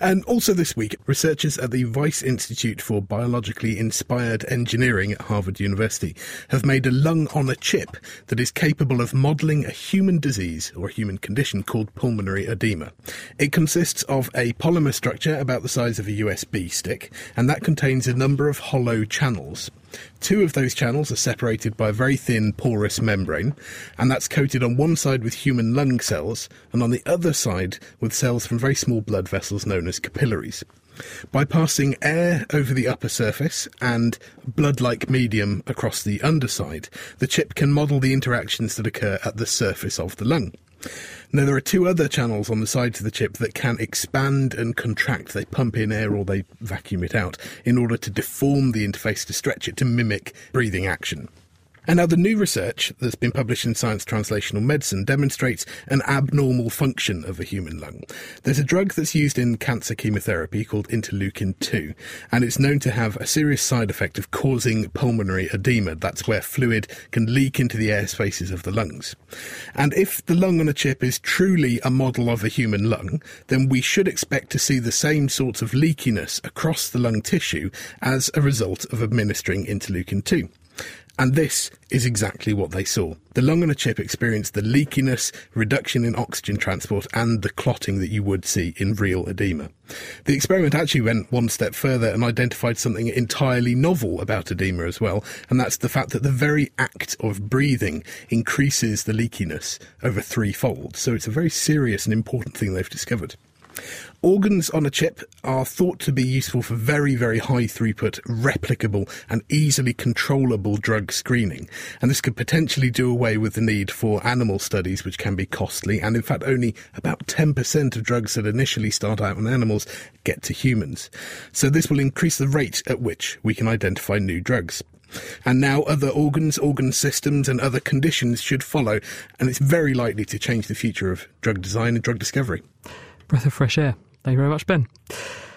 And also this week, researchers at the Wyss Institute for Biologically Inspired Engineering at Harvard University have made a lung on a chip that is capable of modelling a human disease or a human condition called pulmonary edema. It consists of a polymer structure about the size of a USB stick, and that contains a number of hollow channels. Two of those channels are separated by a very thin porous membrane, and that's coated on one side with human lung cells and on the other side with cells from very small blood vessels known as capillaries. By passing air over the upper surface and blood-like medium across the underside, the chip can model the interactions that occur at the surface of the lung. Now, there are two other channels on the sides of the chip that can expand and contract. They pump in air or they vacuum it out in order to deform the interface, to stretch it, to mimic breathing action. And now the new research that's been published in Science Translational Medicine demonstrates an abnormal function of a human lung. There's a drug that's used in cancer chemotherapy called interleukin-2, and it's known to have a serious side effect of causing pulmonary edema. That's where fluid can leak into the air spaces of the lungs. And if the lung on a chip is truly a model of a human lung, then we should expect to see the same sorts of leakiness across the lung tissue as a result of administering interleukin-2. And this is exactly what they saw. The lung on a chip experienced the leakiness, reduction in oxygen transport, and the clotting that you would see in real edema. The experiment actually went one step further and identified something entirely novel about edema as well, and that's the fact that the very act of breathing increases the leakiness over threefold. So it's a very serious and important thing they've discovered. Organs on a chip are thought to be useful for very, very high throughput, replicable and easily controllable drug screening. And this could potentially do away with the need for animal studies, which can be costly. And in fact, only about 10% of drugs that initially start out on animals get to humans. So this will increase the rate at which we can identify new drugs. And now other organs, organ systems and other conditions should follow. And it's very likely to change the future of drug design and drug discovery. Breath of fresh air. Thank you very much, Ben.